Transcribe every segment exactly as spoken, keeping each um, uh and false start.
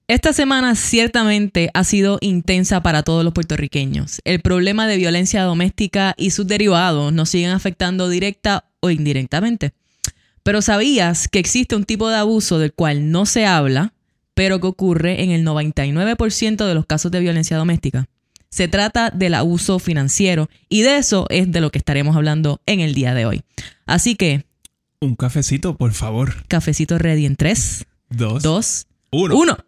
Esta semana ciertamente ha sido intensa para todos los puertorriqueños. El problema de violencia doméstica y sus derivados nos siguen afectando directa o indirectamente. Pero ¿sabías que existe un tipo de abuso del cual no se habla, pero que ocurre en el noventa y nueve por ciento de los casos de violencia doméstica? Se trata del abuso financiero y de eso es de lo que estaremos hablando en el día de hoy. Así que... Un cafecito, por favor. Cafecito ready en tres, dos, dos, uno. uno.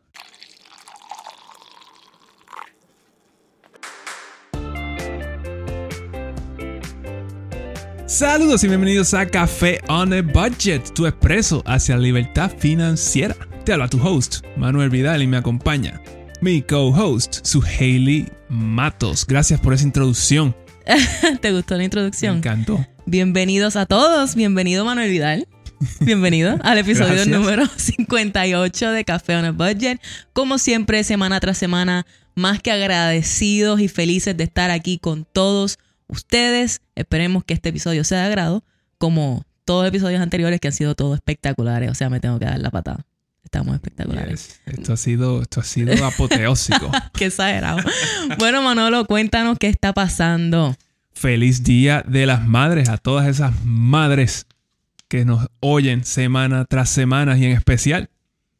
Saludos y bienvenidos a Café on a Budget, tu expreso hacia la libertad financiera. Te habla tu host, Manuel Vidal, y me acompaña mi co-host, Suheili Matos. Gracias por esa introducción. ¿Te gustó la introducción? Me encantó. Bienvenidos a todos. Bienvenido, Manuel Vidal. Bienvenido al episodio Gracias. número cincuenta y ocho de Café on a Budget. Como siempre, semana tras semana, más que agradecidos y felices de estar aquí con todos ustedes. Esperemos que este episodio sea de agrado, como todos los episodios anteriores que han sido todos espectaculares. O sea, me tengo que dar la patada. Estamos espectaculares. Yes. Esto ha sido, esto ha sido apoteósico. Qué exagerado. Bueno, Manolo, cuéntanos qué está pasando. Feliz Día de las Madres a todas esas madres que nos oyen semana tras semana, y en especial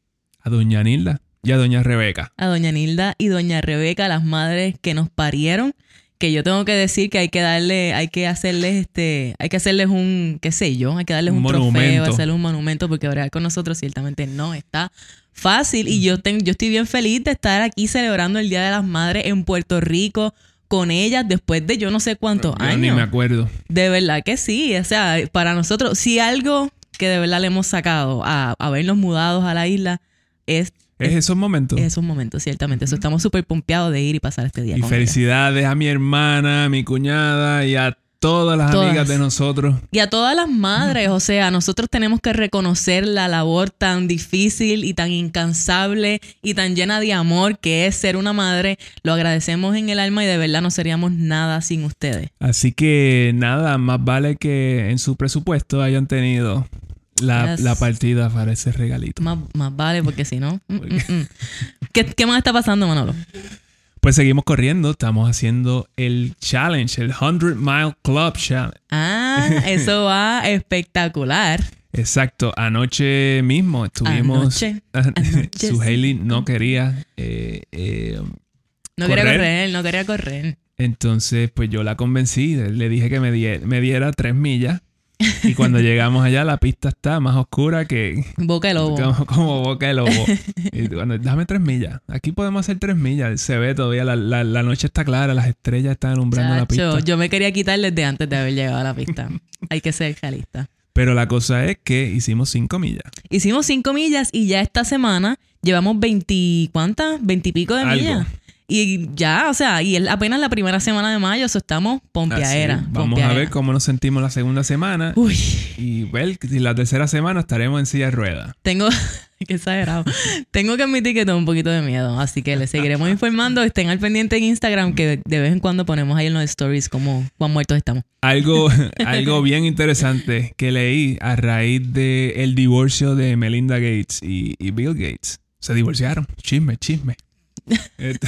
a Doña Nilda y a Doña Rebeca. A Doña Nilda y Doña Rebeca, las madres que nos parieron, que yo tengo que decir que hay que darle, hay que hacerles este, hay que hacerles un, qué sé yo, hay que darles un, Un trofeo, monumento. hacerles un monumento, porque bregar con nosotros ciertamente no está fácil. Y yo tengo, yo estoy bien feliz de estar aquí celebrando el Día de las Madres en Puerto Rico con ellas después de yo no sé cuántos Yo años. ni me acuerdo. De verdad que sí. O sea, para nosotros, si algo que de verdad le hemos sacado a, a vernos mudados a la isla es... Es esos momentos. Es esos momentos, ciertamente. Eso, estamos súper pompeados de ir y pasar este día Y con felicidades a mi hermana, a mi cuñada y a todas las Todas. amigas de nosotros. ellas. Y a todas las madres. O sea, nosotros tenemos que reconocer la labor tan difícil y tan incansable y tan llena de amor que es ser una madre. Lo agradecemos en el alma y de verdad no seríamos nada sin ustedes. Así que nada, más vale que en su presupuesto hayan tenido la, Yes. la partida para ese regalito. Más, más vale, porque si no... mm, mm, mm. ¿Qué, ¿Qué más está pasando, Manolo? Pues seguimos corriendo, estamos haciendo el challenge, el hundred Mile Club Challenge. Ah, eso va espectacular. Exacto, anoche mismo estuvimos... Anoche, anoche, Suheili sí. no quería... eh, eh, No Correr. quería correr, no quería correr. entonces, pues yo la convencí, le dije que me, die- me diera tres millas. Y cuando llegamos allá, la pista está más oscura que... Boca de lobo. Como, como boca de lobo. Y cuando, dame tres millas. Aquí podemos hacer tres millas. Se ve todavía, la, la, la noche está clara, las estrellas están alumbrando la Chacho, pista. yo me quería quitar desde antes de haber llegado a la pista. Hay que ser realista. Pero la cosa es que hicimos cinco millas. Hicimos cinco millas y ya esta semana llevamos veinte... ¿Cuántas? Veintipico de Algo. millas. Y ya, o sea, y es apenas la primera semana de mayo, eso estamos pompeadera. Así, vamos a ver cómo nos sentimos la segunda semana. Uy, Y ver si la tercera semana estaremos en silla de ruedas. tengo... Qué exagerado. Tengo que admitir que tengo un poquito de miedo. Así que les seguiremos informando. Estén al pendiente en Instagram, que de vez en cuando ponemos ahí en los stories cómo cuán muertos estamos. Algo, algo bien interesante que leí a raíz del divorcio de Melinda Gates y, y Bill Gates. Se divorciaron. Chisme, chisme. Este-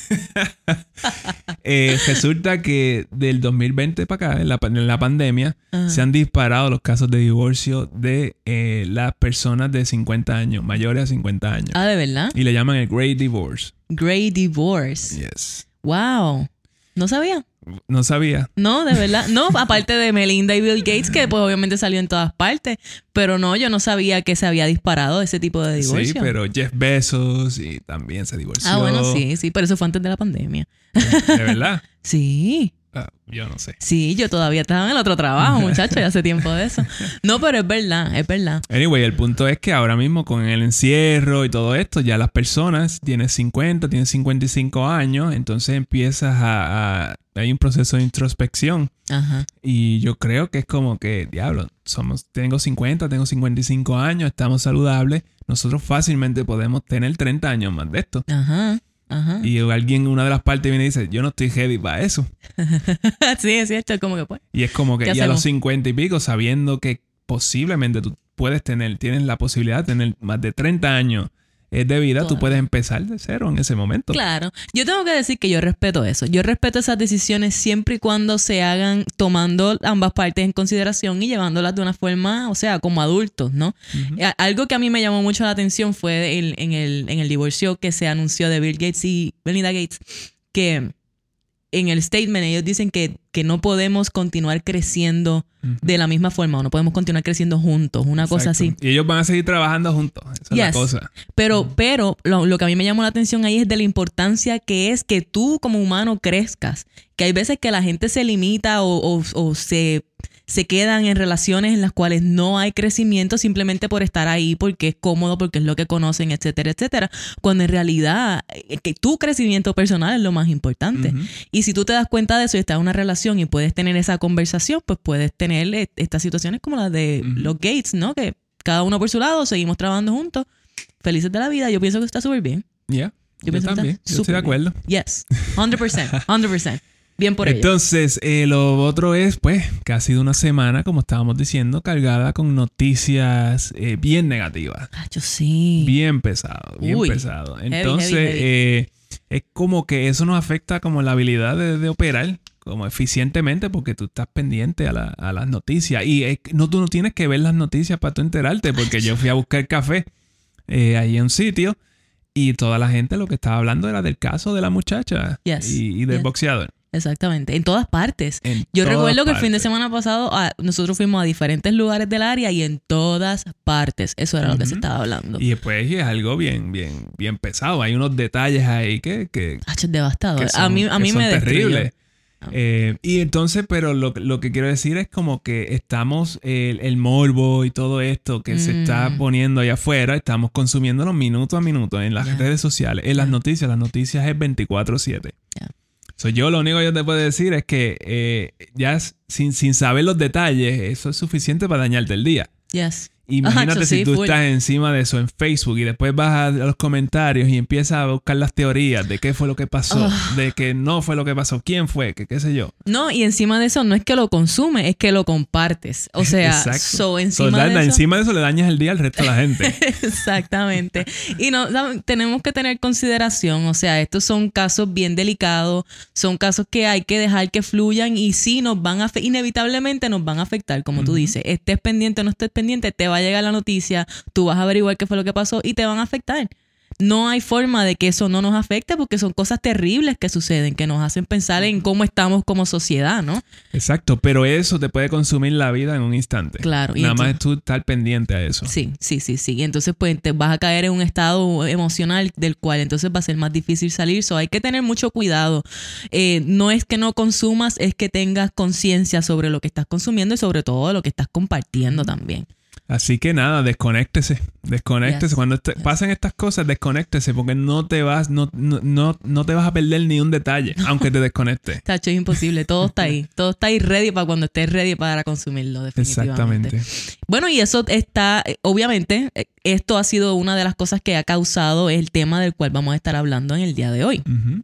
eh, resulta que del dos mil veinte para acá, en la, en la pandemia, Ajá. se han disparado los casos de divorcio de eh, las personas de cincuenta años, mayores a cincuenta años. Ah, ¿de verdad? Y le llaman el Great Divorce. Great Divorce. Yes. Wow. No sabía. No sabía. No, de verdad. No, aparte de Melinda y Bill Gates, que pues obviamente salió en todas partes. Pero no, yo no sabía que se había disparado ese tipo de divorcio. Sí, pero Jeff Bezos y también se divorció. Ah, bueno, sí, sí. Pero eso fue antes de la pandemia. ¿De verdad? Sí. Ah, yo no sé. Sí, yo todavía estaba en el otro trabajo, muchacho. Ya hace tiempo de eso. No, pero es verdad, es verdad. Anyway, el punto es que ahora mismo con el encierro y todo esto, ya las personas tienen cincuenta, tienen cincuenta y cinco años, entonces empiezas a... a hay un proceso de introspección. Ajá. Y yo creo que es como que, diablo, somos, tengo cincuenta, tengo cincuenta y cinco años, estamos saludables. Nosotros fácilmente podemos tener treinta años más de esto. Ajá. Ajá. Y alguien, una de las partes viene y dice, yo no estoy ready para eso. Sí, es cierto, es como que pues. Y es como que, ¿Qué y a los hacemos? cincuenta y pico, sabiendo que posiblemente tú puedes tener, tienes la posibilidad de tener más de treinta años es de vida, Claro. tú puedes empezar de cero en ese momento. Claro. Yo tengo que decir que yo respeto eso. Yo respeto esas decisiones siempre y cuando se hagan tomando ambas partes en consideración y llevándolas de una forma, o sea, como adultos, ¿no? Ujú. A- Algo que a mí me llamó mucho la atención fue el- en, el, en el divorcio que se anunció de Bill Gates y Melinda Gates, que en el statement ellos dicen que, que no podemos continuar creciendo Ujú. de la misma forma o no podemos continuar creciendo juntos, una cosa Exacto. así. Y ellos van a seguir trabajando juntos. Esa es la Yes. cosa. Pero, pero lo, lo que a mí me llamó la atención ahí es de la importancia que es que tú como humano crezcas. Que hay veces que la gente se limita o, o, o se, se quedan en relaciones en las cuales no hay crecimiento simplemente por estar ahí, porque es cómodo, porque es lo que conocen, etcétera, etcétera. Cuando en realidad eh, que tu crecimiento personal es lo más importante. Ujú. Y si tú te das cuenta de eso y estás en una relación y puedes tener esa conversación, pues puedes tener eh, estas situaciones como las de Ujú. los Gates, ¿no? Que cada uno por su lado, seguimos trabajando juntos, felices de la vida. Yo pienso que está súper bien. Ya. Yo Yo, pienso que también. está Yo estoy de súper bien. acuerdo. Yes, cien por ciento, cien por ciento. Bien por ello. Entonces, eh, lo otro es, pues, que ha sido una semana, como estábamos diciendo, cargada con noticias eh, bien negativas. Ah, yo sí. Bien pesado, bien Uy, pesado. heavy, Entonces, heavy, heavy. eh, es como que eso nos afecta como la habilidad de, de operar como eficientemente porque tú estás pendiente a, la- a las noticias. Y es- no, tú no tienes que ver las noticias para tú enterarte porque yo fui a buscar café eh, ahí en un sitio y toda la gente lo que estaba hablando era del caso de la muchacha Yes, y, y del yes. boxeador. Exactamente. En todas partes. En Yo todas recuerdo que el fin de partes. semana pasado ah, nosotros fuimos a diferentes lugares del área y en todas partes eso era lo que se Ujú. estaba hablando. Y después es algo bien, bien, bien pesado. Hay unos detalles ahí que, que, Ah, es devastador. que son, a mí, a que mí son me destruyó. terribles. Ah. Eh, y entonces, pero lo, lo que quiero decir es como que estamos, el, el morbo y todo esto que se Mm. está poniendo allá afuera, estamos consumiéndolo minuto a minuto en las Ya. redes sociales, en las Ya. noticias. Las noticias es veinticuatro siete. Ya. So, yo lo único que yo te puedo decir es que eh, ya s- sin, sin saber los detalles, eso es suficiente para dañarte el día. Yes. Imagínate Acho, si sí, tú full. estás encima de eso en Facebook y después vas a los comentarios y empiezas a buscar las teorías de qué fue lo que pasó, Ah. de que no fue lo que pasó, quién fue, que qué sé yo. No, y encima de eso no es que lo consumes, es que lo compartes. O sea, Exacto. so, So, encima da- de da- eso... encima de eso le dañas el día al resto de la gente. Exactamente. Y no, ¿saben? Tenemos que tener consideración, o sea, estos son casos bien delicados, son casos que hay que dejar que fluyan y sí nos van a, afe- inevitablemente nos van a afectar, como tú Ujú. dices, estés pendiente o no estés pendiente, te va a llegar la noticia, tú vas a averiguar qué fue lo que pasó y te van a afectar. No hay forma de que eso no nos afecte porque son cosas terribles que suceden, que nos hacen pensar en cómo estamos como sociedad, ¿no? Exacto, pero eso te puede consumir la vida en un instante. Claro, y Nada más entonces- es tú estar pendiente a eso. Sí, sí, sí, sí. Y entonces pues te vas a caer en un estado emocional del cual entonces va a ser más difícil salir. So, hay que tener mucho cuidado. Eh, no es que no consumas, es que tengas conciencia sobre lo que estás consumiendo y sobre todo lo que estás compartiendo también. Así que nada, desconéctese. Desconéctese. Yes, Cuando este- yes. pasen estas cosas, desconéctese porque no te vas, no, no, no, no te vas a perder ni un detalle, aunque te desconectes. Tacho, es imposible. Todo está ahí. Todo está ahí ready para cuando estés ready para consumirlo, definitivamente. Exactamente. Bueno, y eso está, eh, obviamente, eh, esto ha sido una de las cosas que ha causado el tema del cual vamos a estar hablando en el día de hoy. Ujú.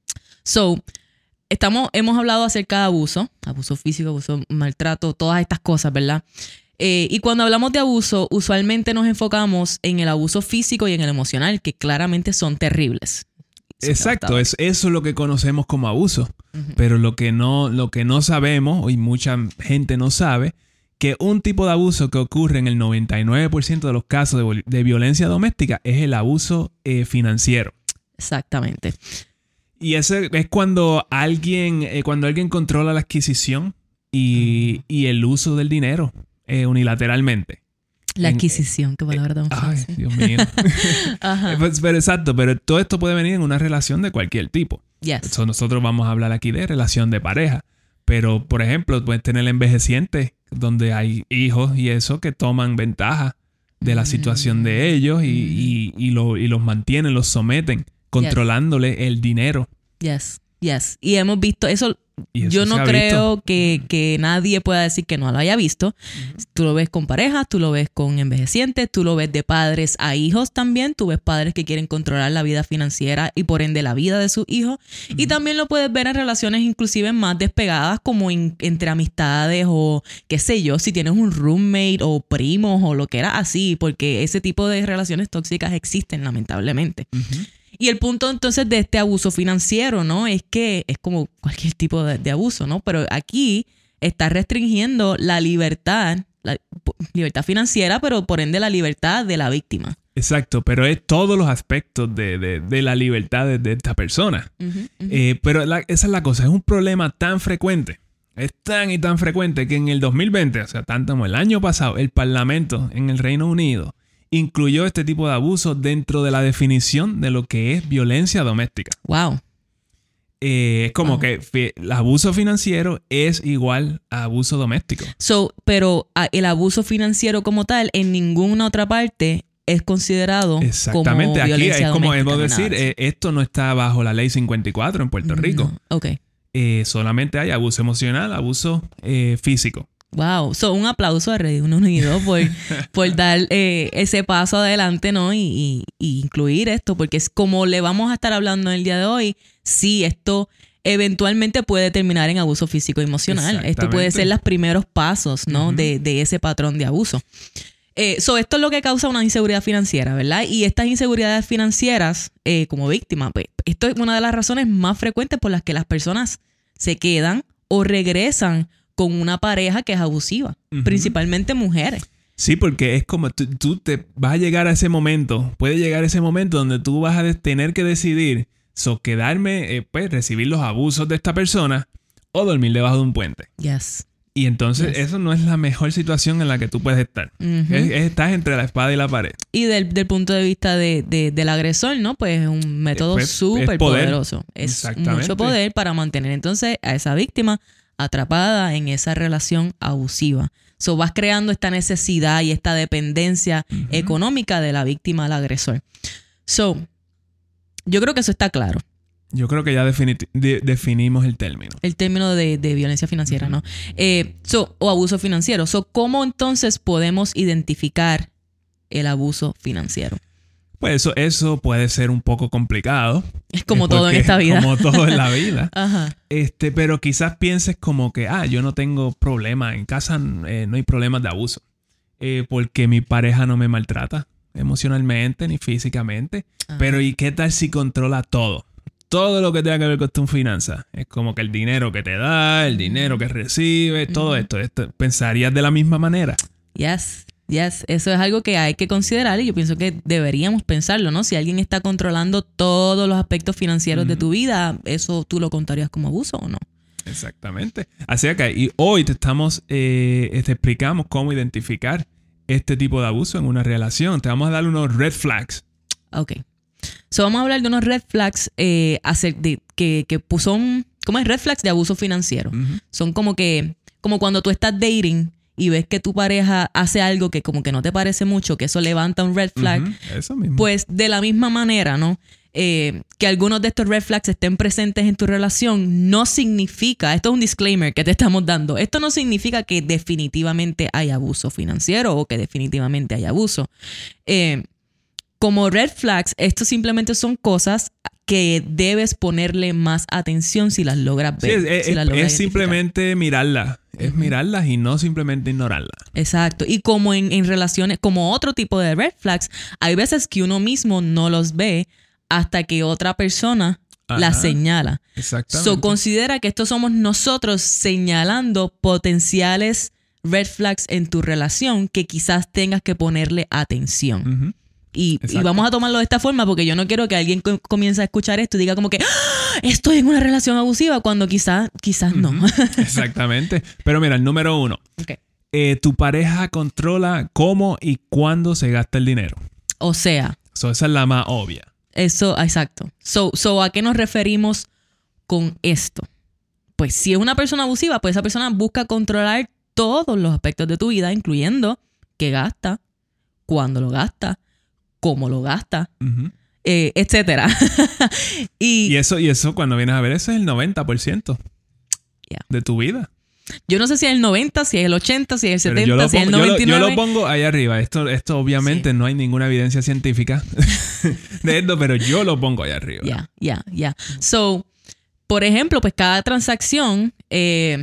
So, estamos, hemos hablado acerca de abuso, abuso físico, abuso, maltrato, todas estas cosas, ¿verdad? Eh, y cuando hablamos de abuso, usualmente nos enfocamos en el abuso físico y en el emocional, que claramente son terribles. Son Exacto, devastadores. es, eso es lo que conocemos como abuso. Ujú. Pero lo que no, lo que no sabemos, y mucha gente no sabe, que un tipo de abuso que ocurre en el noventa y nueve por ciento de los casos de, vol- de violencia doméstica es el abuso eh, financiero. Exactamente. Y ese es cuando alguien, eh, cuando alguien controla la adquisición y, y el uso del dinero eh, unilateralmente. La En- adquisición, qué palabra tan Ay, fácil. Dios mío. Ajá. Pues, pero exacto, pero todo esto puede venir en una relación de cualquier tipo. Yes. So, nosotros vamos a hablar aquí de relación de pareja. Pero, por ejemplo, puedes tener envejecientes donde hay hijos y eso que toman ventaja de la Mm. situación de ellos y, y, y, lo- y los mantienen, los someten, controlándole el dinero. Yes. Yes. Y hemos visto eso. Y eso yo no se ha creo visto. que, que nadie pueda decir que no lo haya visto. Uh-huh. Tú lo ves con parejas, tú lo ves con envejecientes, tú lo ves de padres a hijos también. Tú ves padres que quieren controlar la vida financiera y por ende la vida de sus hijos. Uh-huh. Y también lo puedes ver en relaciones inclusive más despegadas como en, entre amistades o qué sé yo, si tienes un roommate o primos o lo que era así, porque ese tipo de relaciones tóxicas existen lamentablemente. Uh-huh. Y el punto entonces de este abuso financiero, ¿no? Es que es como cualquier tipo de, de abuso, ¿no? Pero aquí está restringiendo la libertad, la libertad financiera, pero por ende la libertad de la víctima. Exacto, pero es todos los aspectos de, de, de la libertad de, de esta persona. Uh-huh, uh-huh. Eh, pero la, esa es la cosa, es un problema tan frecuente, es tan y tan frecuente que en el dos mil veinte, o sea, tanto como el año pasado, el Parlamento en el Reino Unido incluyó este tipo de abuso dentro de la definición de lo que es violencia doméstica. Wow. Eh, es como wow. que fi- el abuso financiero es igual a abuso doméstico. So, pero uh, el abuso financiero como tal en ninguna otra parte es considerado Exactamente. como Aquí violencia es como doméstica. hemos decir, eh, esto no está bajo la ley cincuenta y cuatro en Puerto Rico. No. Ok. Eh, solamente hay abuso emocional, abuso eh, físico. Wow, so, un aplauso a Ready Uno Unido por, por dar eh, ese paso adelante, ¿no? Y, y, y incluir esto, porque es como le vamos a estar hablando el día de hoy, sí, esto eventualmente puede terminar en abuso físico y emocional. Esto puede ser los primeros pasos, ¿no? Uh-huh. de, de ese patrón de abuso. Eh, so, esto es lo que causa una inseguridad financiera, ¿verdad? Y estas inseguridades financieras, eh, como víctima, pues, esto es una de las razones más frecuentes por las que las personas se quedan o regresan con una pareja que es abusiva, uh-huh. principalmente mujeres. Sí, porque es como tú, tú te vas a llegar a ese momento, puede llegar ese momento donde tú vas a de- tener que decidir so quedarme, eh, pues recibir los abusos de esta persona o dormir debajo de un puente. Yes. Y entonces yes. eso no es la mejor situación en la que tú puedes estar. Uh-huh. Es, es, estás entre la espada y la pared. Y del, del punto de vista de, de, del agresor, ¿no? Pues es un método súper poderoso. Es mucho poder para mantener entonces a esa víctima atrapada en esa relación abusiva. So, vas creando esta necesidad y esta dependencia uh-huh. económica de la víctima al agresor. So, yo creo que eso está claro. Yo creo que ya defini- de- definimos el término. El término de, de violencia financiera, uh-huh. ¿no? Eh, so, o abuso financiero. So, ¿cómo entonces podemos identificar el abuso financiero? Pues eso, eso puede ser un poco complicado. Es como todo en esta vida. Como todo en la vida. Ajá. Este, pero quizás pienses como que, ah, yo no tengo problema. En casa eh, no hay problemas de abuso. Eh, porque mi pareja no me maltrata emocionalmente ni físicamente. Ajá. Pero ¿y qué tal si controla todo? Todo lo que tenga que ver con tus finanzas. Es como que el dinero que te da, el dinero que recibe, uh-huh. todo esto, esto. ¿Pensarías de la misma manera? Yes. Yes, eso es algo que hay que considerar y yo pienso que deberíamos pensarlo, ¿no? Si alguien está controlando todos los aspectos financieros mm. de tu vida, ¿eso tú lo contarías como abuso o no? Exactamente. Así que y hoy te estamos, eh, te explicamos cómo identificar este tipo de abuso en una relación. Te vamos a dar unos red flags. Ok. So vamos a hablar de unos red flags eh, de, que, que son, ¿cómo es? Red flags de abuso financiero. Uh-huh. Son como que, como cuando tú estás dating y ves que tu pareja hace algo que como que no te parece mucho, que eso levanta un red flag, uh-huh, eso mismo. Pues de la misma manera, ¿no? Eh, que algunos de estos red flags estén presentes en tu relación no significa, esto es un disclaimer que te estamos dando, esto no significa que definitivamente hay abuso financiero o que definitivamente hay abuso. Eh, como red flags, esto simplemente son cosas que debes ponerle más atención si las logras ver. Sí, es, si es, las logras es simplemente mirarlas. Es uh-huh. mirarlas y no simplemente ignorarlas. Exacto. Y como en, en relaciones, como otro tipo de red flags, hay veces que uno mismo no los ve hasta que otra persona Ajá. las señala. Exactamente. So, considera que estos somos nosotros señalando potenciales red flags en tu relación que quizás tengas que ponerle atención. Uh-huh. Y, y vamos a tomarlo de esta forma porque yo no quiero que alguien co- comience a escuchar esto y diga como que ¡ah! Estoy en una relación abusiva cuando quizás quizás no. Uh-huh. Exactamente. Pero mira, el número uno. Okay. Eh, tu pareja controla cómo y cuándo se gasta el dinero. O sea. So, esa es la más obvia. Eso, exacto. So, so, ¿a qué nos referimos con esto? Pues si es una persona abusiva, pues esa persona busca controlar todos los aspectos de tu vida, incluyendo qué gasta, cuándo lo gasta, cómo lo gasta. Uh-huh. eh, etcétera. y, y, eso, y eso, cuando vienes a ver, eso es el noventa por ciento yeah. de tu vida. Yo no sé si es el noventa, si es el ochenta, si es el setenta, yo lo si es el pongo, noventa y nueve. Yo lo, yo lo pongo ahí arriba. Esto, esto obviamente sí. no hay ninguna evidencia científica de esto, pero yo lo pongo ahí arriba. Ya, ya, ya. So, por ejemplo, pues cada transacción eh,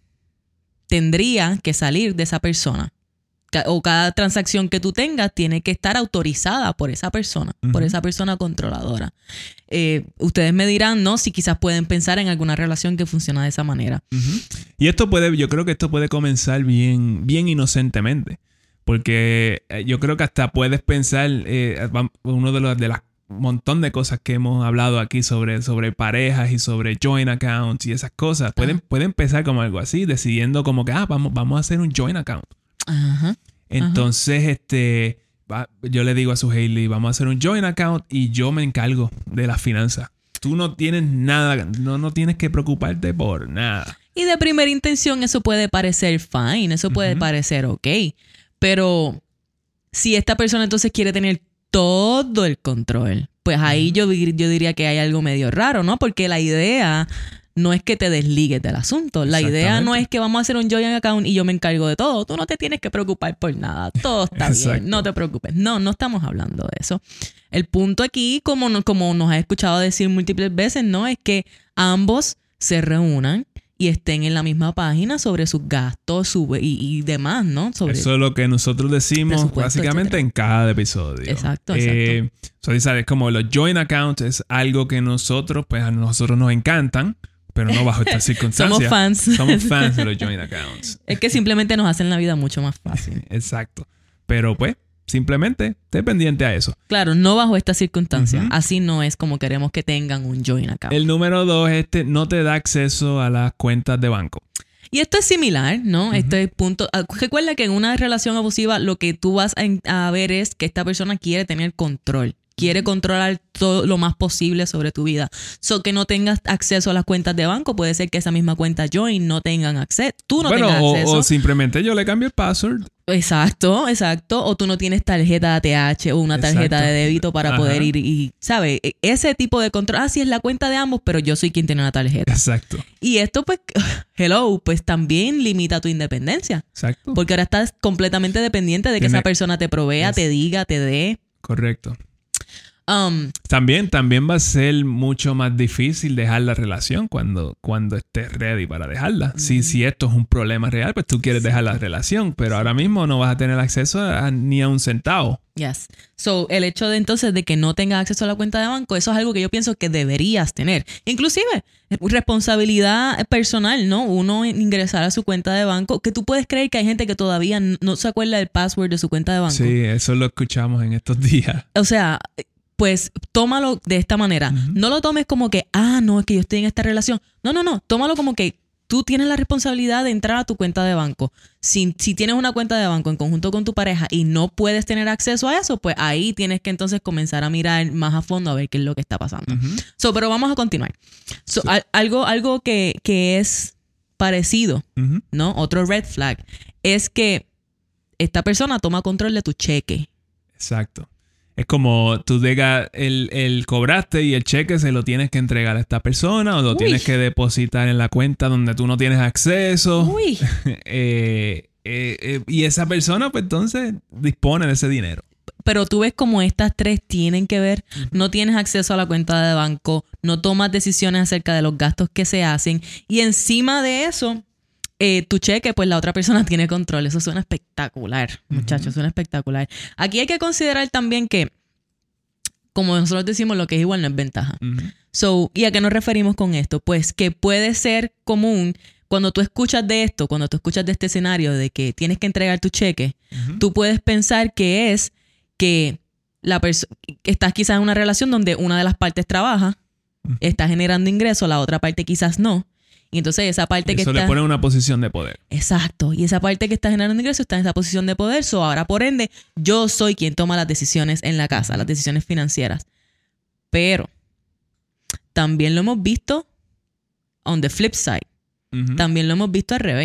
tendría que salir de esa persona. O cada transacción que tú tengas tiene que estar autorizada por esa persona, uh-huh. por esa persona controladora. Eh, ustedes me dirán, ¿no? Si quizás pueden pensar en alguna relación que funciona de esa manera. Uh-huh. Y esto puede, yo creo que esto puede comenzar bien, bien inocentemente. Porque yo creo que hasta puedes pensar, eh, uno de los de las montón de cosas que hemos hablado aquí sobre, sobre parejas y sobre joint accounts y esas cosas, pueden, uh-huh. pueden empezar como algo así, decidiendo como que, ah, vamos, vamos a hacer un joint account. Ajá. Entonces, ajá. este, va, yo le digo a su Hailey, vamos a hacer un joint account y yo me encargo de las finanzas. Tú no tienes nada, no, no tienes que preocuparte por nada. Y de primera intención eso puede parecer fine, eso puede uh-huh. parecer ok. Pero si esta persona entonces quiere tener todo el control, pues ahí uh-huh. yo, yo diría que hay algo medio raro, ¿no? Porque la idea no es que te desligues del asunto. La idea no es que vamos a hacer un joint account y yo me encargo de todo. Tú no te tienes que preocupar por nada. Todo está bien. No te preocupes. No, no estamos hablando de eso. El punto aquí, como, no, como nos has escuchado decir múltiples veces, ¿no? Es que ambos se reúnan y estén en la misma página sobre sus gastos su, y, y demás, ¿no? Sobre eso es lo que nosotros decimos básicamente etcétera. En cada episodio. Exacto, eh, exacto. So, ¿sabes? Como los joint accounts es algo que nosotros, pues a nosotros nos encantan. Pero no bajo estas circunstancias. Somos fans. Somos fans de los joint accounts. Es que simplemente nos hacen la vida mucho más fácil. Exacto. Pero pues, simplemente, esté pendiente a eso. Claro, no bajo estas circunstancias. Uh-huh. Así no es como queremos que tengan un joint account. El número dos, este, no te da acceso a las cuentas de banco. Y esto es similar, ¿no? Uh-huh. Este punto. Recuerda que en una relación abusiva lo que tú vas a, a ver es que esta persona quiere tener control. Quiere controlar todo lo más posible sobre tu vida. So que no tengas acceso a las cuentas de banco. Puede ser que esa misma cuenta joint no tengan acceso. Tú no bueno, tengas o, acceso. O simplemente yo le cambio el password. Exacto, exacto. O tú no tienes tarjeta A T H o una tarjeta exacto. de débito para Ajá. poder ir y, ¿sabes? Ese tipo de control. Ah, sí, es la cuenta de ambos, pero yo soy quien tiene una tarjeta. Exacto. Y esto, pues, hello, pues también limita tu independencia. Exacto. Porque ahora estás completamente dependiente de que Tiene... esa persona te provea, es... te diga, te dé. Correcto. Um, también, también va a ser mucho más difícil dejar la relación cuando, cuando estés ready para dejarla. Mm. Si, si esto es un problema real, pues tú quieres sí. dejar la relación, pero sí. ahora mismo no vas a tener acceso a, ni a un centavo. Yes. So, el hecho de entonces de que no tengas acceso a la cuenta de banco, eso es algo que yo pienso que deberías tener. Inclusive, responsabilidad personal, ¿no? Uno ingresar a su cuenta de banco, que tú puedes creer que hay gente que todavía no se acuerda del password de su cuenta de banco. Sí, eso lo escuchamos en estos días. O sea... Pues tómalo de esta manera. Uh-huh. No lo tomes como que, ah, no, es que yo estoy en esta relación. No, no, no. Tómalo como que tú tienes la responsabilidad de entrar a tu cuenta de banco. Si, si tienes una cuenta de banco en conjunto con tu pareja y no puedes tener acceso a eso, pues ahí tienes que entonces comenzar a mirar más a fondo a ver qué es lo que está pasando. Uh-huh. So, pero vamos a continuar. So, sí. al, algo algo que, que es parecido, uh-huh. ¿no? Otro red flag es que esta persona toma control de tu cheque. Exacto. Es como tú digas, el, el cobraste y el cheque se lo tienes que entregar a esta persona o lo Uy. tienes que depositar en la cuenta donde tú no tienes acceso. Uy. eh, eh, eh, y esa persona, pues entonces, dispone de ese dinero. Pero tú ves como estas tres tienen que ver. Uh-huh. No tienes acceso a la cuenta de banco, no tomas decisiones acerca de los gastos que se hacen. Y encima de eso... Eh, tu cheque, pues la otra persona tiene control. Eso suena espectacular, muchachos, uh-huh. suena espectacular. Aquí hay que considerar también que, como nosotros decimos, lo que es igual no es ventaja. Uh-huh. So, ¿y a qué nos referimos con esto? Pues que puede ser común cuando tú escuchas de esto, cuando tú escuchas de este escenario de que tienes que entregar tu cheque, uh-huh. tú puedes pensar que es que la perso- estás quizás en una relación donde una de las partes trabaja, uh-huh. está generando ingresos, la otra parte quizás no. Y entonces esa parte y que eso está... le pone en una posición de poder. Exacto. Y esa parte que está generando ingresos está en esa posición de poder. So ahora, por ende, yo soy quien toma las decisiones en la casa, las decisiones financieras. Pero también lo hemos visto on the flip side. Uh-huh. También lo hemos visto al revés.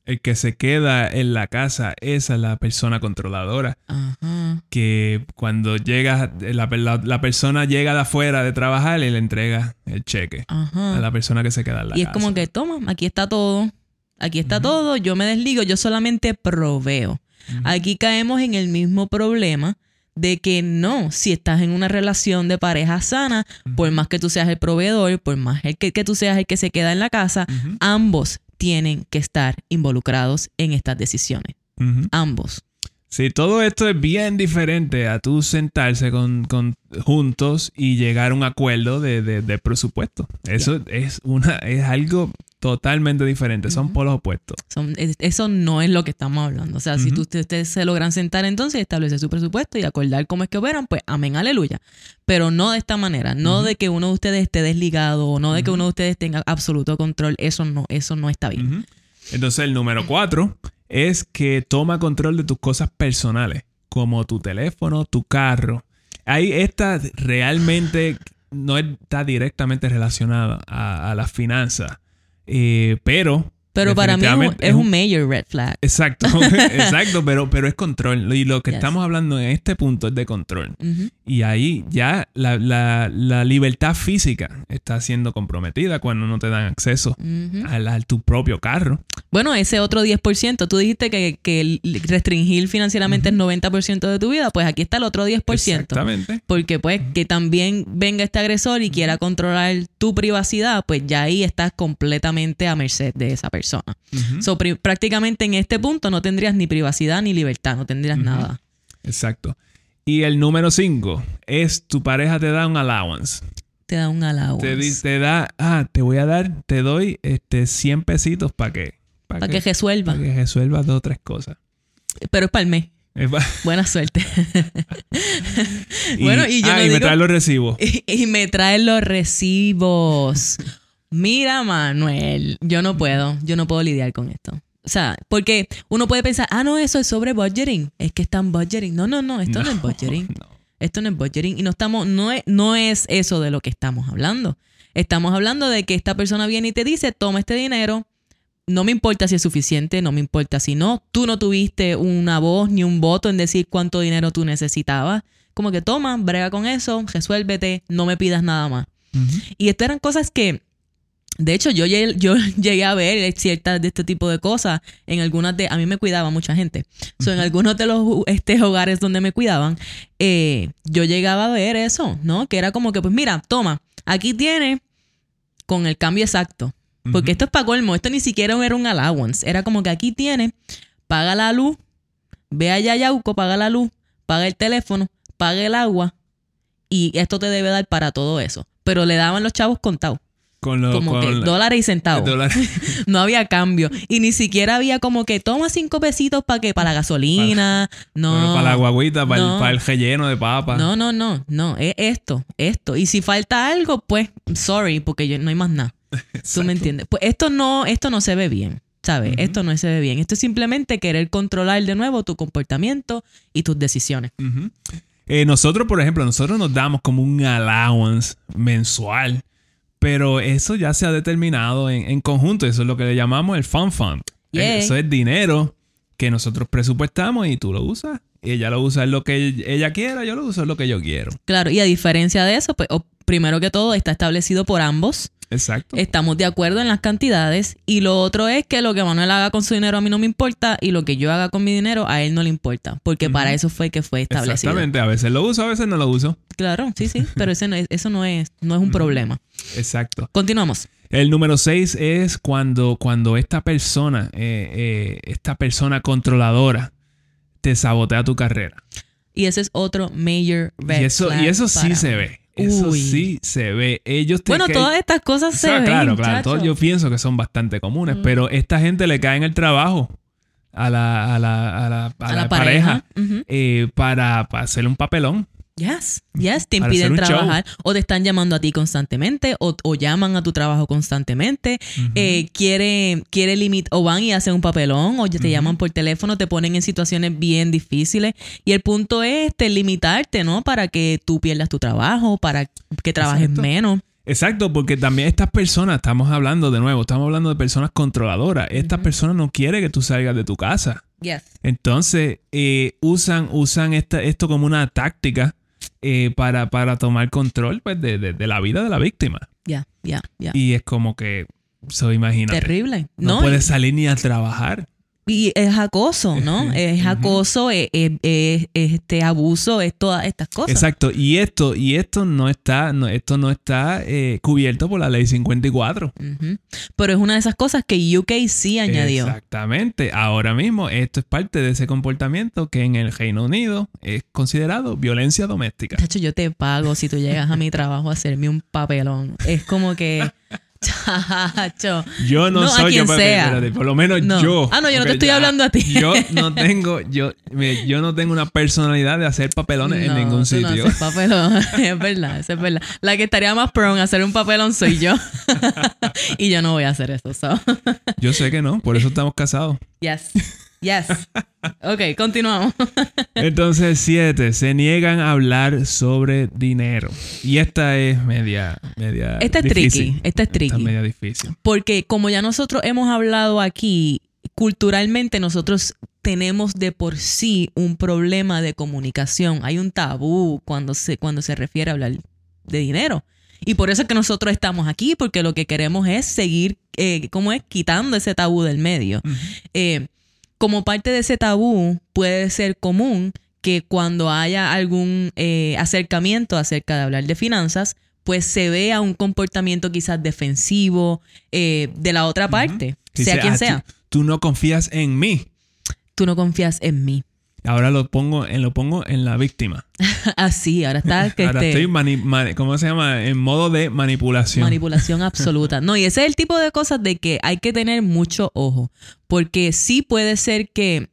el que se queda en la casa, esa es la persona controladora. Ajá. Que cuando llega, la, la, la persona llega de afuera de trabajar y le entrega el cheque Ajá. a la persona que se queda en la y casa. es como que, toma, aquí está todo. Aquí está uh-huh. todo, yo me desligo, yo solamente proveo. Uh-huh. Aquí caemos en el mismo problema de que no, si estás en una relación de pareja sana, uh-huh. por más que tú seas el proveedor, por más el que, que tú seas el que se queda en la casa, uh-huh. ambos tienen que estar involucrados en estas decisiones. Uh-huh. Ambos. Sí, todo esto es bien diferente a tú sentarse con, con juntos y llegar a un acuerdo de, de, de presupuesto. Eso yeah. es una es algo totalmente diferente. Uh-huh. Son polos opuestos. Son, es, eso no es lo que estamos hablando. O sea, uh-huh. si tú, ustedes se logran sentar entonces, establecer su presupuesto y acordar cómo es que operan, pues amén, aleluya. Pero no de esta manera. No uh-huh. de que uno de ustedes esté desligado o no de uh-huh. que uno de ustedes tenga absoluto control. Eso no, eso no está bien. Uh-huh. Entonces, el número cuatro es que toma control de tus cosas personales, como tu teléfono, tu carro. Ahí esta realmente no está directamente relacionada a, a las finanzas, eh, pero... Pero para mí es un, es un major red flag. Exacto, exacto, pero, pero es control. Y lo que yes. estamos hablando en este punto es de control. Uh-huh. Y ahí ya la, la, la libertad física está siendo comprometida cuando no te dan acceso uh-huh. a, a tu propio carro. Bueno, ese otro diez por ciento. Tú dijiste que, que restringir financieramente uh-huh. el noventa por ciento de tu vida. Pues aquí está el otro diez por ciento. Exactamente. Porque pues uh-huh. que también venga este agresor y uh-huh. quiera controlar tu privacidad, pues ya ahí estás completamente a merced de esa persona. Persona. Uh-huh. So, pr- prácticamente en este punto no tendrías ni privacidad ni libertad, no tendrías uh-huh. nada. Exacto. Y el número cinco es tu pareja te da un allowance. Te da un allowance. Te, di- te da, ah, te voy a dar, te doy este cien pesitos para que... Para pa que, que resuelva. Para que resuelva dos o tres cosas. Pero es para el mes. Pa- Buena suerte. y, bueno, y yo ah, no y digo, me traen los recibos. Y, y me traen los recibos. Mira, Manuel, yo no puedo, yo no puedo lidiar con esto. O sea, porque uno puede pensar, ah, no, eso es sobre budgeting. Es que están budgeting. No, no, no, esto no, no es budgeting. No. Esto no es budgeting. Y no estamos, no es, no es eso de lo que estamos hablando. Estamos hablando de que esta persona viene y te dice, toma este dinero. No me importa si es suficiente, no me importa si no. Tú no tuviste una voz ni un voto en decir cuánto dinero tú necesitabas. Como que toma, brega con eso, resuélvete, no me pidas nada más. Uh-huh. Y estas eran cosas que... De hecho, yo llegué, yo llegué a ver ciertas de este tipo de cosas en algunas de... A mí me cuidaba mucha gente. Uh-huh. So, en algunos de los este, hogares donde me cuidaban, eh, yo llegaba a ver eso, ¿no? Que era como que, pues mira, toma, aquí tienes con el cambio exacto. Porque uh-huh. esto es para colmo. Esto ni siquiera era un allowance. Era como que aquí tienes, paga la luz, ve allá a Yauco, paga la luz, paga el teléfono, paga el agua y esto te debe dar para todo eso. Pero le daban los chavos contados. Con lo, como con que la, dólares y centavos. Dólares. No había cambio. Y ni siquiera había como que toma cinco pesitos para que para la gasolina. Para, no. Bueno, para la guaguita, para, no, el, para el relleno de papa. No, no, no. No. Es esto. Esto. Y si falta algo, pues, sorry, porque yo, no hay más nada. ¿Tú me entiendes? Pues esto no, esto no se ve bien. ¿Sabes? Uh-huh. Esto no se ve bien. Esto es simplemente querer controlar de nuevo tu comportamiento y tus decisiones. Uh-huh. Eh, nosotros, por ejemplo, nosotros nos damos como un allowance mensual. Pero eso ya se ha determinado en, en conjunto. Eso es lo que le llamamos el fun fund. Yeah. Eso es dinero que nosotros presupuestamos y tú lo usas. Y ella lo usa en lo que ella quiera, yo lo uso en lo que yo quiero. Claro, y a diferencia de eso, pues primero que todo está establecido por ambos. Exacto. Estamos de acuerdo en las cantidades. Y lo otro es que lo que Manuel haga con su dinero a mí no me importa. Y lo que yo haga con mi dinero a él no le importa. Porque uh-huh. para eso fue que fue establecido. Exactamente. A veces lo uso, a veces no lo uso. Claro, sí, sí. Pero ese no es, eso no es, no es un uh-huh. problema. Exacto. Continuamos. El número seis es cuando, cuando esta persona, eh, eh, esta persona controladora te sabotea tu carrera. Y ese es otro major red y eso, flag y eso sí para... se ve. Eso Uy. sí se ve. Ellos te bueno, que... todas estas cosas se o sea, ven, Claro, claro. Todo, yo pienso que son bastante comunes. Mm. Pero esta gente le cae en el trabajo a la, a la, a la, a a la la pareja, pareja. Uh-huh. eh, para, para hacerle un papelón. Yes, yes, te impiden trabajar show. O te están llamando a ti constantemente o, o llaman a tu trabajo constantemente. Uh-huh. Eh, quiere, quiere limit o van y hacen un papelón o te uh-huh. llaman por teléfono, te ponen en situaciones bien difíciles y el punto es este, limitarte, ¿no? Para que tú pierdas tu trabajo, para que trabajes Exacto. menos. Exacto, porque también estas personas, estamos hablando de nuevo, estamos hablando de personas controladoras. Estas uh-huh. personas no quieren que tú salgas de tu casa. Yes. Entonces, eh, usan, usan esta, esto como una táctica eh, para, para tomar control pues, de, de, de la vida de la víctima. Ya, ya, ya. Y es como que, so, imagínate. Terrible. No, no puedes salir ni a trabajar. Y es acoso, ¿no? Es acoso, es, es, es, es este abuso, es todas estas cosas. Exacto. Y esto, y esto no está, no, esto no está eh, cubierto por la ley cincuenta y cuatro. Uh-huh. Pero es una de esas cosas que U K sí añadió. Exactamente. Ahora mismo, esto es parte de ese comportamiento que en el Reino Unido es considerado violencia doméstica. De hecho, yo te pago si tú llegas a mi trabajo a hacerme un papelón. Es como que... Chacho. Yo no, no soy yo, espérate, por lo menos no. yo. Ah, no, yo no te estoy ya, hablando a ti. Yo no tengo, yo, yo no tengo una personalidad de hacer papelones no, en ningún tú sitio. No haces papelón. Es verdad, eso es verdad. La que estaría más prone a hacer un papelón soy yo. Y yo no voy a hacer eso. So. Yo sé que no, por eso estamos casados. Yes. Yes. Ok, continuamos. Entonces, siete. Se niegan a hablar sobre dinero. Y esta es media, media Esta es difícil. tricky. Esta es tricky. Esta es media difícil. Porque como ya nosotros hemos hablado aquí, culturalmente nosotros tenemos de por sí un problema de comunicación. Hay un tabú cuando se, cuando se refiere a hablar de dinero. Y por eso es que nosotros estamos aquí, porque lo que queremos es seguir, eh, ¿cómo es? Quitando ese tabú del medio. Uh-huh. Eh, Como parte de ese tabú, puede ser común que cuando haya algún eh, acercamiento acerca de hablar de finanzas, pues se vea un comportamiento quizás defensivo eh, de la otra parte, uh-huh. sea Dice, quien ah, sea. Tú, tú no confías en mí. Tú no confías en mí. Ahora lo pongo en, lo pongo en la víctima. Así, ahora está... Que ahora este, estoy, mani- mani- ¿cómo se llama? En modo de manipulación. Manipulación absoluta. No, y ese es el tipo de cosas de que hay que tener mucho ojo. Porque sí puede ser que...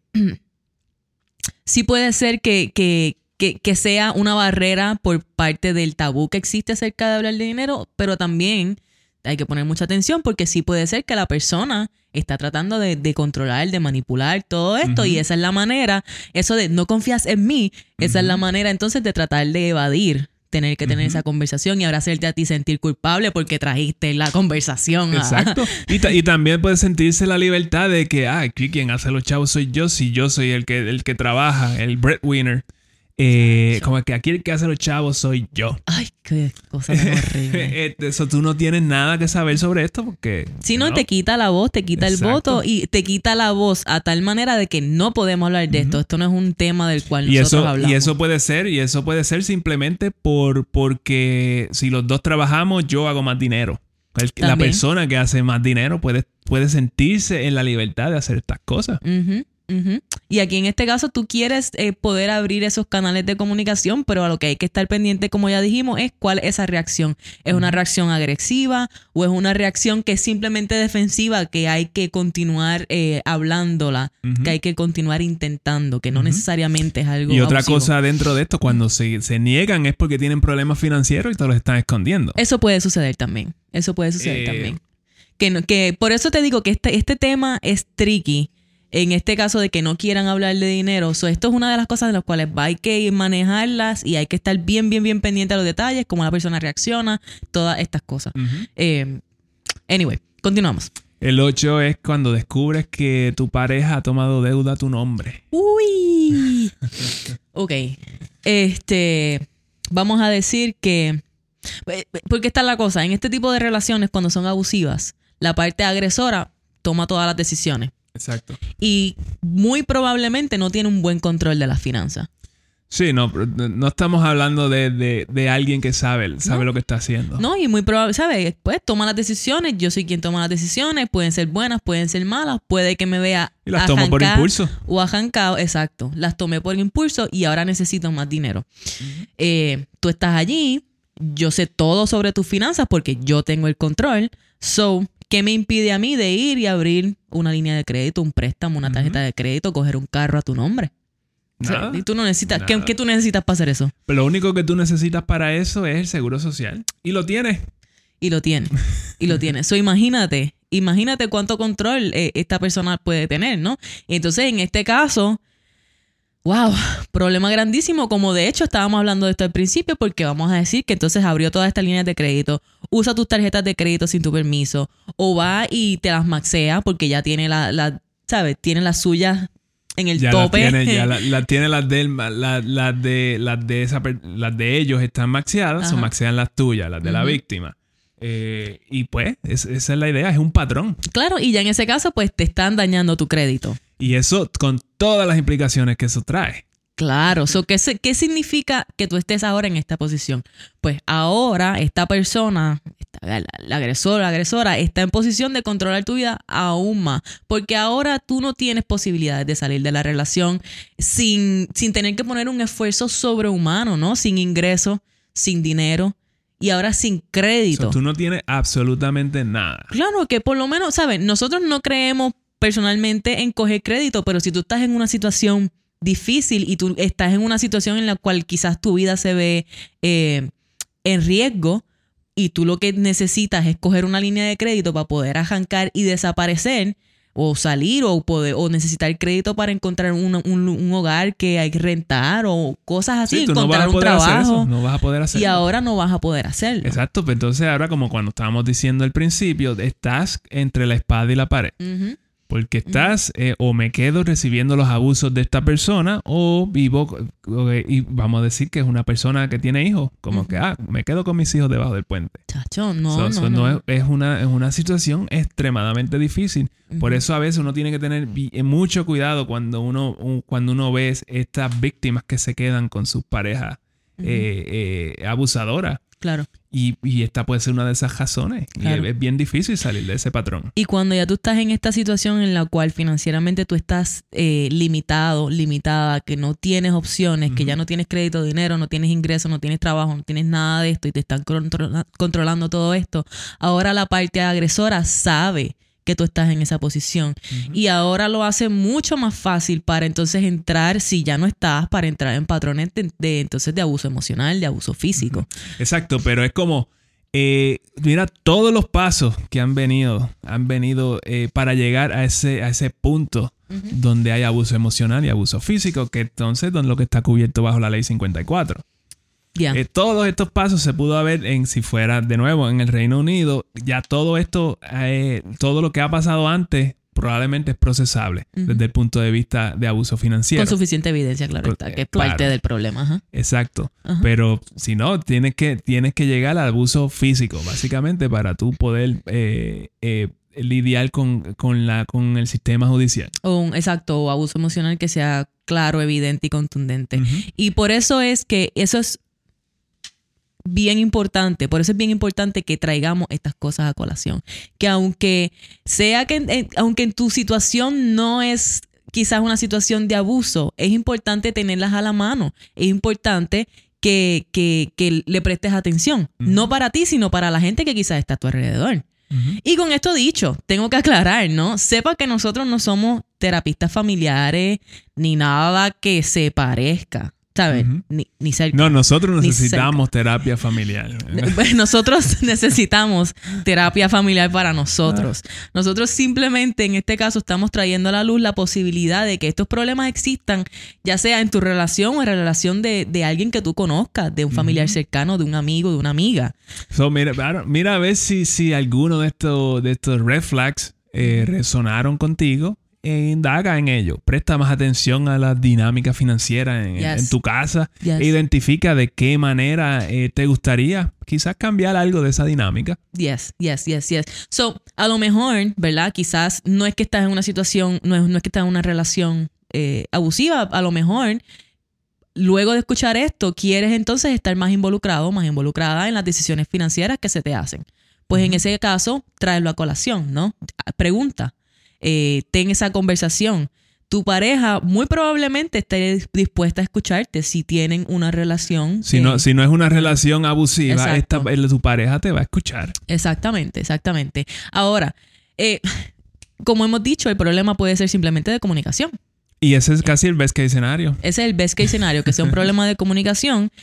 sí puede ser que, que, que, que sea una barrera por parte del tabú que existe acerca de hablar de dinero, pero también hay que poner mucha atención porque sí puede ser que la persona está tratando de, de controlar, de manipular todo esto, uh-huh. y esa es la manera, eso de no confías en mí, esa uh-huh. es la manera entonces de tratar de evadir, tener que tener uh-huh. esa conversación y ahora hacerte a ti sentir culpable porque trajiste la conversación. A... Exacto. Y, ta- y también puede sentirse la libertad de que, ah, aquí quien hace los chavos soy yo, si yo soy el que, el que trabaja, el breadwinner. Eh, como que aquí el que hace los chavos soy yo. Ay, qué cosa tan horrible. Eso tú no tienes nada que saber sobre esto porque... Si no, no, te quita la voz, te quita Exacto. el voto y te quita la voz a tal manera de que no podemos hablar de uh-huh. esto. Esto no es un tema del cual y nosotros eso, hablamos. Y eso puede ser, y eso puede ser simplemente por porque si los dos trabajamos, yo hago más dinero. El, la persona que hace más dinero puede, puede sentirse en la libertad de hacer estas cosas. Uh-huh. Uh-huh. Y aquí en este caso tú quieres eh, poder abrir esos canales de comunicación, pero a lo que hay que estar pendiente, como ya dijimos, es cuál es esa reacción. ¿Es uh-huh. una reacción agresiva o es una reacción que es simplemente defensiva, que hay que continuar eh, hablándola, uh-huh. que hay que continuar intentando, que no uh-huh. necesariamente es algo Y otra abusivo. Cosa dentro de esto, cuando se, se niegan es porque tienen problemas financieros y te los están escondiendo. Eso puede suceder también. Eso puede suceder eh... también. Que, no, que por eso te digo que este, este tema es tricky. En este caso de que no quieran hablar de dinero. So, esto es una de las cosas de las cuales hay que manejarlas y hay que estar bien, bien, bien pendiente a los detalles, cómo la persona reacciona, todas estas cosas. Uh-huh. Eh, anyway, continuamos. El ocho es cuando descubres que tu pareja ha tomado deuda a tu nombre. Uy. Ok. Este, vamos a decir que... Porque esta es la cosa. En este tipo de relaciones, cuando son abusivas, la parte agresora toma todas las decisiones. Exacto. Y muy probablemente no tiene un buen control de las finanzas. Sí, no, no estamos hablando de, de, de alguien que sabe, sabe no. lo que está haciendo. No, y muy probable, ¿sabes? Pues toma las decisiones, yo soy quien toma las decisiones, pueden ser buenas, pueden ser malas, puede que me vea y las tomo por impulso. O ajancado, exacto. Las tomé por impulso y ahora necesito más dinero. Uh-huh. Eh, tú estás allí, yo sé todo sobre tus finanzas porque yo tengo el control. So, ¿qué me impide a mí de ir y abrir una línea de crédito, un préstamo, una tarjeta uh-huh. de crédito, coger un carro a tu nombre? Nada, o sea, y tú no necesitas, ¿qué, ¿qué tú necesitas para hacer eso? Pero lo único que tú necesitas para eso es el seguro social. Y lo tienes. Y lo tienes. Y lo tienes. So, imagínate, imagínate cuánto control eh, esta persona puede tener, ¿no? Y entonces, en este caso, Wow, problema grandísimo, como de hecho estábamos hablando de esto al principio, porque vamos a decir que entonces abrió todas estas líneas de crédito, usa tus tarjetas de crédito sin tu permiso, o va y te las maxea porque ya tiene la, la ¿sabes? Tiene las suyas en el ya tope. La tiene, ya la, la tiene las de, la, la de, las de, esa, las de ellos están maxeadas, o maxean las tuyas, las de uh-huh. la víctima. Eh, y pues, es, esa es la idea, es un patrón. Claro, y ya en ese caso, pues te están dañando tu crédito. Y eso con todas las implicaciones que eso trae. Claro. So, ¿qué, ¿Qué significa que tú estés ahora en esta posición? Pues ahora esta persona, esta, la, la agresora, la agresora, está en posición de controlar tu vida aún más. Porque ahora tú no tienes posibilidades de salir de la relación sin, sin tener que poner un esfuerzo sobrehumano, ¿no? Sin ingreso, sin dinero. Y ahora sin crédito. So, tú no tienes absolutamente nada. Claro, que por lo menos, ¿sabes? Nosotros no creemos personalmente en coger crédito, pero si tú estás en una situación difícil y tú estás en una situación en la cual quizás tu vida se ve eh, en riesgo y tú lo que necesitas es coger una línea de crédito para poder arrancar y desaparecer o salir o poder o necesitar crédito para encontrar un, un, un hogar que hay que rentar o cosas así, sí, tú encontrar no vas a un poder trabajo. Hacer eso, no vas a poder hacerlo. Y ahora no vas a poder hacerlo. Exacto, pues entonces ahora como cuando estábamos diciendo al principio, estás entre la espada y la pared. Uh-huh. Porque estás eh, o me quedo recibiendo los abusos de esta persona o vivo okay, y vamos a decir que es una persona que tiene hijos. Como uh-huh. que, ah, me quedo con mis hijos debajo del puente. Chacho, no, so, no, so, no. no es, es, una, es una situación extremadamente difícil. Uh-huh. Por eso a veces uno tiene que tener mucho cuidado cuando uno, un, cuando uno ve estas víctimas que se quedan con sus parejas uh-huh. eh, eh, abusadoras. Claro. Y, y esta puede ser una de esas razones. Claro. Y es, es bien difícil salir de ese patrón. Y cuando ya tú estás en esta situación en la cual financieramente tú estás eh, limitado, limitada, que no tienes opciones, uh-huh. que ya no tienes crédito, dinero, no tienes ingresos, no tienes trabajo, no tienes nada de esto y te están controla- controlando todo esto, ahora la parte agresora sabe que tú estás en esa posición. Uh-huh. Y ahora lo hace mucho más fácil para entonces entrar, si ya no estás, para entrar en patrones de, de entonces de abuso emocional, de abuso físico. Uh-huh. Exacto, pero es como, eh, mira todos los pasos que han venido, han venido eh, para llegar a ese, a ese punto uh-huh. donde hay abuso emocional y abuso físico, que entonces es lo que está cubierto bajo la ley cincuenta y cuatro. Yeah. Eh, todos estos pasos se pudo haber en, si fuera de nuevo en el Reino Unido, ya todo esto, eh, todo lo que ha pasado antes probablemente es procesable uh-huh. desde el punto de vista de abuso financiero. Con suficiente evidencia, claro está, que es claro. parte del problema. Ajá. Exacto. Ajá. Pero si no, tienes que, tienes que llegar al abuso físico, básicamente, para tú poder eh, eh, lidiar con, con, la, con el sistema judicial. Un, exacto, o abuso emocional que sea claro, evidente y contundente. Uh-huh. Y por eso es que eso es bien importante, por eso es bien importante que traigamos estas cosas a colación. Que aunque sea que, eh, aunque en tu situación no es quizás una situación de abuso, es importante tenerlas a la mano. Es importante que, que, que le prestes atención. Uh-huh. No para ti, sino para la gente que quizás está a tu alrededor. Uh-huh. Y con esto dicho, tengo que aclarar, ¿no? Sepa que nosotros no somos terapistas familiares ni nada que se parezca. ¿Sabes? Uh-huh. Ni, ni cerca. No, nosotros necesitamos terapia familiar. Nosotros necesitamos terapia familiar para nosotros. Ah. Nosotros simplemente en este caso estamos trayendo a la luz la posibilidad de que estos problemas existan, ya sea en tu relación o en la relación de, de alguien que tú conozcas, de un familiar uh-huh. cercano, de un amigo, de una amiga. So, mira, mira a ver si, si alguno de estos, de estos red flags eh, resonaron contigo. E indaga en ello, presta más atención a la dinámica financiera en, yes. en tu casa, yes. e identifica de qué manera eh, te gustaría quizás cambiar algo de esa dinámica. Yes, yes, yes, yes. So, a lo mejor, ¿verdad? Quizás no es que estás en una situación, no es, no es que estás en una relación eh, abusiva, a lo mejor luego de escuchar esto, quieres entonces estar más involucrado, más involucrada en las decisiones financieras que se te hacen. Pues uh-huh. en ese caso, tráelo a colación, ¿no? Pregunta. Eh, ten esa conversación. Tu pareja muy probablemente esté dispuesta a escucharte si tienen una relación. Si, eh, no, si no es una relación abusiva, esta, tu pareja te va a escuchar. Exactamente, exactamente. Ahora, eh, como hemos dicho, el problema puede ser simplemente de comunicación. Y ese es casi el best case scenario. Ese es el best case scenario, que sea un problema de comunicación.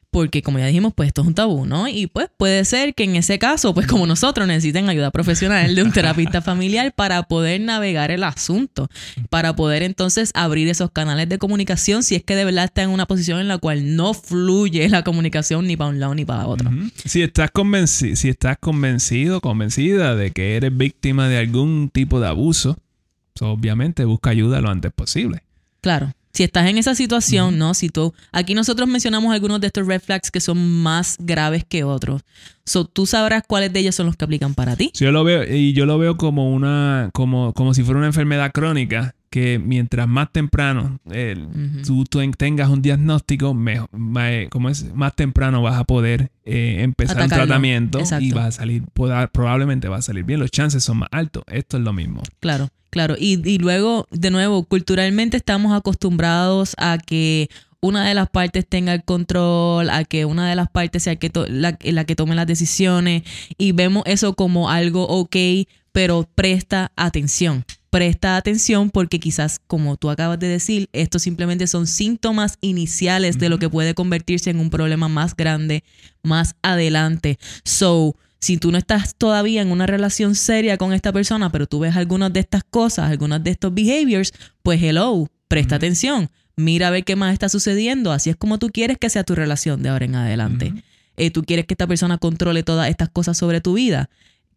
Porque como ya dijimos, pues esto es un tabú, ¿no? Y pues puede ser que en ese caso, pues como nosotros necesiten ayuda profesional de un terapista familiar para poder navegar el asunto, para poder entonces abrir esos canales de comunicación si es que de verdad está en una posición en la cual no fluye la comunicación ni para un lado ni para otro. Uh-huh. Si estás convencido, si estás convencido, convencida de que eres víctima de algún tipo de abuso, so, obviamente busca ayuda lo antes posible. Claro. Si estás en esa situación, Uh-huh. ¿no? Si tú... Aquí nosotros mencionamos algunos de estos red flags que son más graves que otros. So, tú sabrás cuáles de ellos son los que aplican para ti. Sí, yo lo veo, y yo lo veo como una, como, como si fuera una enfermedad crónica, que mientras más temprano eh, Uh-huh. tú, tú tengas un diagnóstico, mejor, más, como es, más temprano vas a poder eh, empezar Atacarlo. un tratamiento. Exacto. Y vas a salir, probablemente va a salir bien. Los chances son más altos. Esto es lo mismo. Claro, claro. Y, y luego, de nuevo, culturalmente estamos acostumbrados a que una de las partes tenga el control, a que una de las partes sea que to- la, la que tome las decisiones, y vemos eso como algo ok, pero presta atención. Presta atención porque quizás, como tú acabas de decir, estos simplemente son síntomas iniciales uh-huh. de lo que puede convertirse en un problema más grande más adelante. So, si tú no estás todavía en una relación seria con esta persona, pero tú ves algunas de estas cosas, algunos de estos behaviors, pues hello, presta uh-huh. atención. Mira a ver qué más está sucediendo. Así es como tú quieres que sea tu relación de ahora en adelante. Uh-huh. Eh, tú quieres que esta persona controle todas estas cosas sobre tu vida.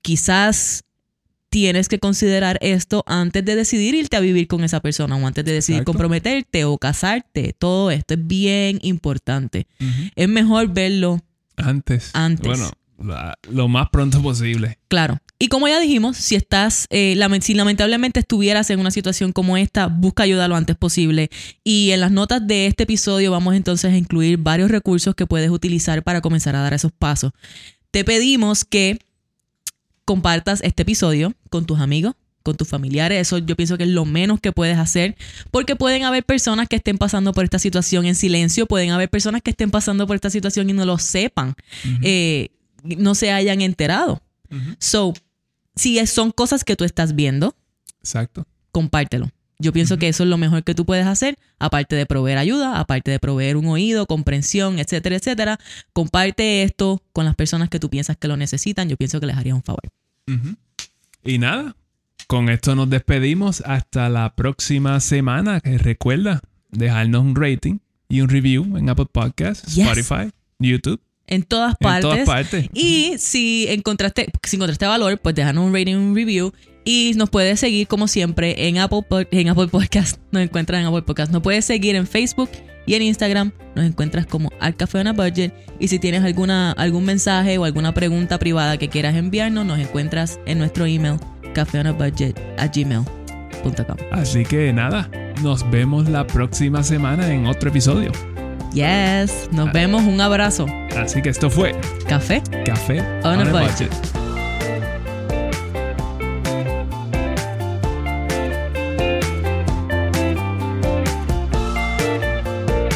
Quizás tienes que considerar esto antes de decidir irte a vivir con esa persona o antes de decidir Exacto. comprometerte o casarte. Todo esto es bien importante. Uh-huh. Es mejor verlo antes. Antes. Bueno, la, lo más pronto posible. Claro. Y como ya dijimos, si estás, eh, lament- si lamentablemente estuvieras en una situación como esta, busca ayuda lo antes posible. Y en las notas de este episodio vamos entonces a incluir varios recursos que puedes utilizar para comenzar a dar esos pasos. Te pedimos que compartas este episodio con tus amigos, con tus familiares. Eso yo pienso que es lo menos que puedes hacer, porque pueden haber personas que estén pasando por esta situación en silencio, pueden haber personas que estén pasando por esta situación y no lo sepan, uh-huh. eh, no se hayan enterado. Uh-huh. So, si son cosas que tú estás viendo, Exacto. compártelo. Yo pienso uh-huh. que eso es lo mejor que tú puedes hacer, aparte de proveer ayuda, aparte de proveer un oído, comprensión, etcétera, etcétera. Comparte esto con las personas que tú piensas que lo necesitan. Yo pienso que les harías un favor. Uh-huh. Y nada, con esto nos despedimos hasta la próxima semana. Que recuerda dejarnos un rating y un review en Apple Podcasts, yes. Spotify, YouTube. En todas partes. En todas partes. Y si encontraste, si encontraste valor, pues déjanos un rating y un review. Y nos puedes seguir, como siempre, en Apple, en Apple Podcast. Nos encuentras en Apple Podcast. Nos puedes seguir en Facebook y en Instagram. Nos encuentras como Al Café on a Budget. Y si tienes alguna, algún mensaje o alguna pregunta privada que quieras enviarnos, nos encuentras en nuestro email, cafeonabudget at gmail punto com. Así que nada, nos vemos la próxima semana en otro episodio. Yes, nos vemos. Un abrazo. Así que esto fue Café Café on, on a, a budget. budget.